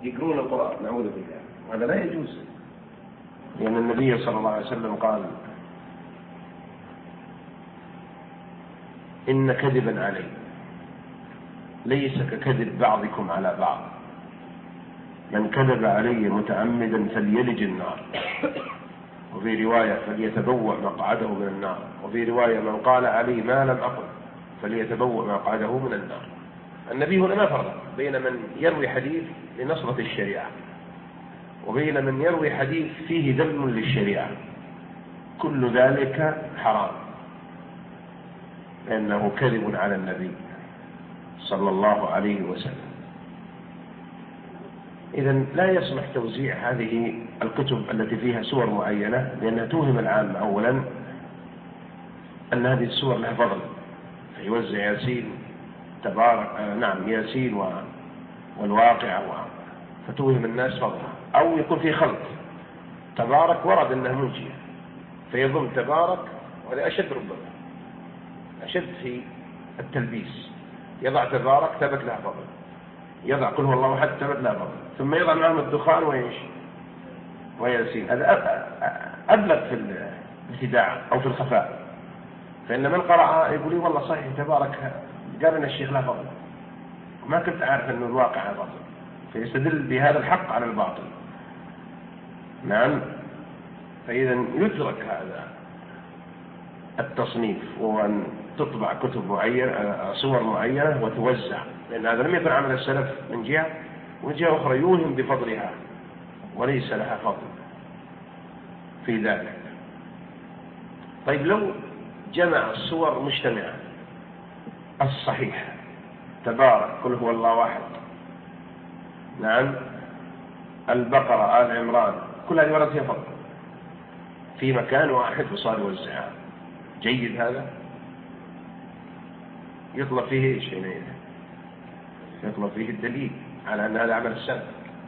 يقرون القرآن، نعوذ بالله، وهذا لا يجوز، لأن النبي صلى الله عليه وسلم قال: إن كذبا علي ليس ككذب بعضكم على بعض، من كذب علي متعمدا فليلج النار، وفي رواية فليتبوأ مقعده من النار، وفي رواية من قال علي ما لم أقل فليتبوأ مقعده من النار. النبي هنا ما فرق بين من يروي حديث لنصرة الشريعة وبين من يروي حديث فيه ذم للشريعة، كل ذلك حرام، لأنه كذب على النبي صلى الله عليه وسلم. إذن لا يصلح توزيع هذه الكتب التي فيها سور معينة، لأنها توهم العامة أولا أن هذه السور لها فضل، فيوزع ياسين تبارك ياسين والواقع، فتوهم الناس فضلها، أو يكون في خلط، تبارك ورد أنها منجية فيضم تبارك، وهذا أشد، ربما أشد في التلبيس، يضع تبارك ثبت لها فضل، يضع قل هو الله أحد ثبت لها فضل، ثم يضع معهم الدخان وياسين. هذا أبلغ في الابتداع أو في الخفاء، فإن من قرأ يقول لي والله صحيح تبارك قال إن الشيخ لا فضل، ما كنت أعرف أن الواقع فضل، فيستدل بهذا الحق على الباطل. نعم، فإذا يترك هذا التصنيف، وأن تطبع كتب معينة، صور معينة وتوزع، لأن هذا لم يكن عمل السلف من جهة، ومن جهة أخرى يوهم بفضلها وليس لها فضل في ذلك. طيب لو جمع الصور مجتمعة الصحيح، تبارك قل هو الله أحد، نعم، البقرة، آل عمران، كل هذه ورد فيها فضل في مكان واحد وصار يوزعها، جيد هذا؟ يطلب فيه شيء، يطلب فيه الدليل على أن هذا عمل السلف.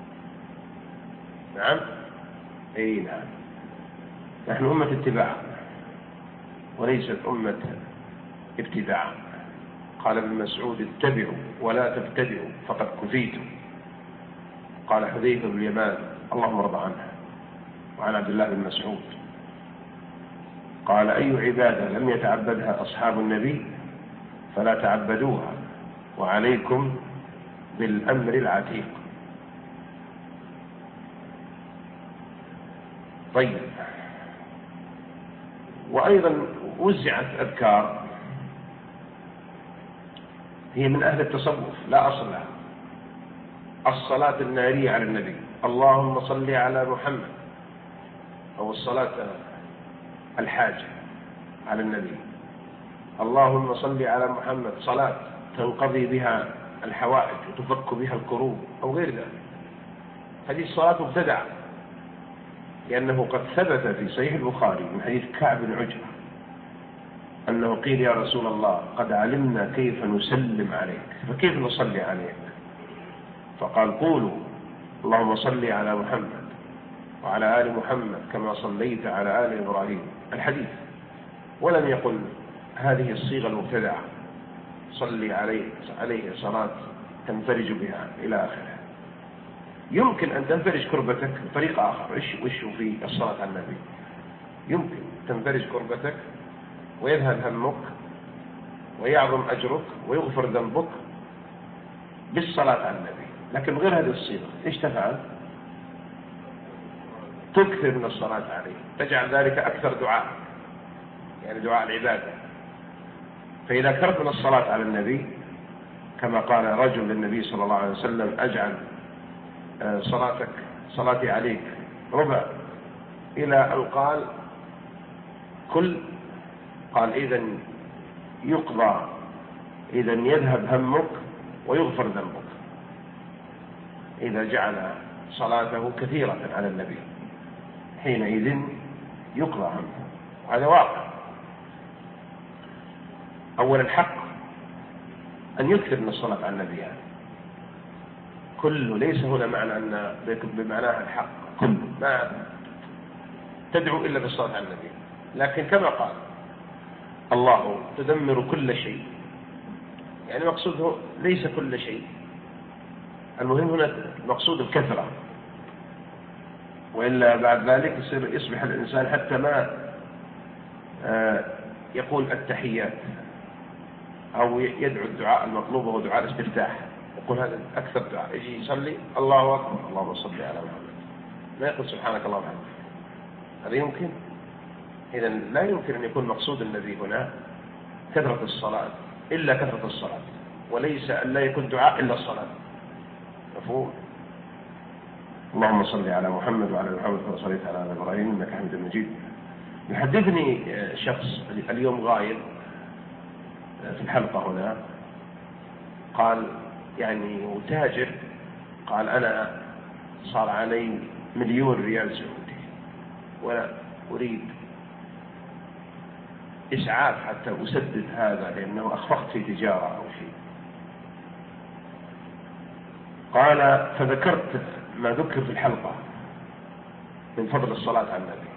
نعم، أي نعم، نحن أمة اتباع وليست أمة ابتداع. قال ابن مسعود: اتبعوا ولا تبتدعوا فقد كفيتم. قال حذيفة بن اليمان اللهم ارض عنه، وعن عبد الله بن مسعود قال: أي عبادة لم يتعبدها أصحاب النبي فلا تعبدوها، وعليكم بالأمر العتيق. طيب، وأيضا وزعت أذكار هي من أهل التصوف لا أصل لها، الصلاة النارية على النبي، اللهم صل على محمد، أو الصلاة الحاجة على النبي، اللهم صل على محمد، صلاة تنقضي بها الحوائج وتفك بها الكروب أو غير ذلك. هذه الصلاة مبتدعة، لأنه قد ثبت في صحيح البخاري من حديث كعب بن عجرة أنه قيل: يا رسول الله قد علمنا كيف نسلم عليك، فكيف نصلي عليك؟ فقال: قولوا اللهم صل على محمد وعلى آل محمد كما صليت على آل إبراهيم، الحديث. ولم يقل هذه الصيغة المبتدعة صلي عليه صلاة تنفرج بها إلى آخره. يمكن أن تنفرج كربتك بطريقة آخر. وش في الصلاة على النبي؟ يمكن تنفرج كربتك ويذهب همك ويعظم أجرك ويغفر ذنبك بالصلاة على النبي، لكن غير هذه الصيغة إيش تفعل؟ تكثر من الصلاة عليه، تجعل ذلك أكثر دعاء، يعني دعاء العبادة. فإذا كثرت من الصلاة على النبي، كما قال رجل للنبي صلى الله عليه وسلم: أجعل صلاتي عليك ربع، إلى أن قال قال إذن يقضى، إذن يذهب همك ويغفر ذنبك، إذا جعل صلاته كثيرة على النبي حينئذ يقضى همه. وهذا واقع. أولا الحق أن يكثر من الصلاة على النبي، يعني كله، ليس هنا معنى أن بمعناها الحق كله، ما تدعو إلا بالصلاة على النبي، لكن كما قال الله تدمر كل شيء، يعني مقصوده ليس كل شيء، المهم هنا المقصود الكثرة، وإلا بعد ذلك يصبح الإنسان حتى ما يقول التحيات أو يدعو الدعاء المطلوب وهو دعاء الاستفتاح، يقول هذا أكثر دعاء، يجي يصلي الله أكبر اللهم صل على محمد، ما يقول سبحانك اللهم وبحمدك. هذا يمكن؟ إذا لا يمكن أن يكون مقصود النبي هنا كثرة الصلاة إلا كثرة الصلاة، وليس أن لا يكون دعاء إلا الصلاة. مفهوم؟ اللهم صل على محمد وعلى محمد كما صليت على إبراهيم إنك حميد مجيد. يحدثني شخص اليوم غايب في الحلقة هنا، قال يعني وتاجر، قال أنا صار علي 1,000,000 ريال سعودي وأنا أريد إسعاف حتى أسدد هذا لأنه أخفقت في تجارة أو شيء. قال فذكرت ما ذكر في الحلقة من فضل الصلاة على النبي،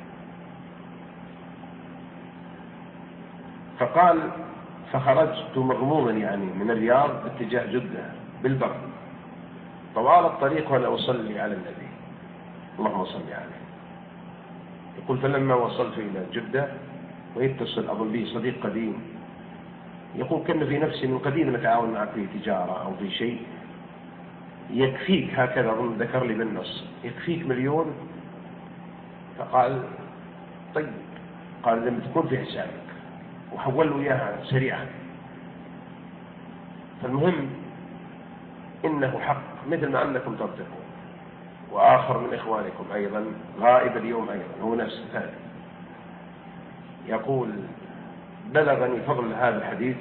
فقال فخرجت مغموما يعني من الرياض باتجاه جدة بالبر، طوال الطريق وأنا أصلي على النبي اللهم صل عليه. يقول فلما وصلت إلى جدة ويتصل أظن بي صديق قديم، يقول كان في نفسي من قديم نتعاون معك في تجارة أو في شيء، يكفيك هكذا أظن ذكر لي بالنص يكفيك 1,000,000. فقال طيب، قال لما تكون في حسابك، وحول له إياها سريعا. فالمهم إنه حق مثل ما أنكم تنطقون، وآخر من إخوانكم أيضا غائب اليوم أيضا هو نفس الثاني، يقول بلغني فضل هذا الحديث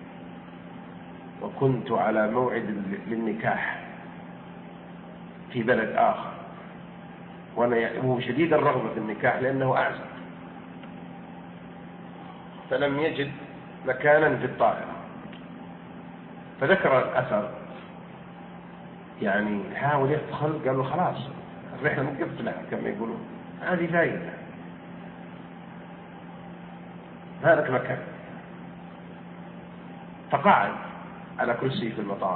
وكنت على موعد للنكاح في بلد آخر، وهو شديد الرغبة في النكاح لأنه أعزب، فلم يجد مكانا في الطائرة، فذكر الأثر يعني حاول يدخل، قال له خلاص الرحلة مقفلة كما يقولون، هذه فائدة ما لك مكان. فقعد على كرسي في المطار،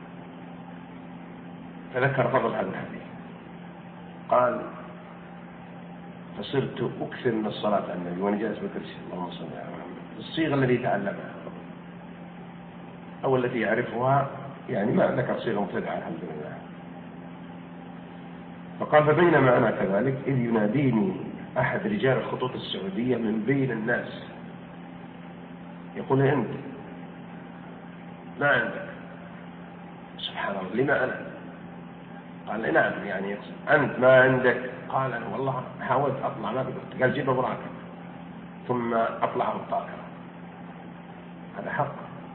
فذكر فضل هذا الحديث، قال فصرت أكثر من الصلاة على النبي وأنا جالس بكرسي اللهم صل على محمد، الصيغة التي تعلمها أو التي يعرفها، يعني ما ذكر صيغة مبتدعة الحمد لله. فقال فبينما أنا كذلك إذ يناديني أحد رجال الخطوط السعودية من بين الناس، يقول لي أنت ما عندك؟ سبحان الله، لما أنا؟ قال لي نعم، يعني أنت ما عندك؟ قال أنا والله حاولت أطلع ما قدرت. قال جيب أوراقك ثم أطلعه الطائرة. هذا حق،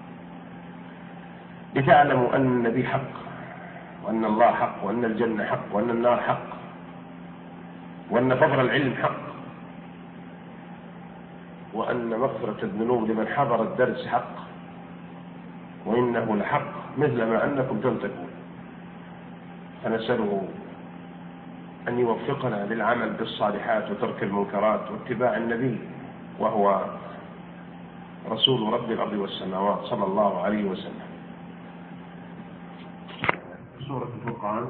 لتعلموا أن النبي حق، وأن الله حق، وأن الجنة حق، وأن النار حق، وأن فضل العلم حق، وأن مغفرة الذنوب لمن حضر الدرس حق، وإنه لحق مثل ما أنكم تنطقون. فنسأله أن يوفقنا للعمل بالصالحات وترك المنكرات واتباع النبي وهو رسول رب الأرض والسماوات صلى الله عليه وسلم. سورة الفرقان.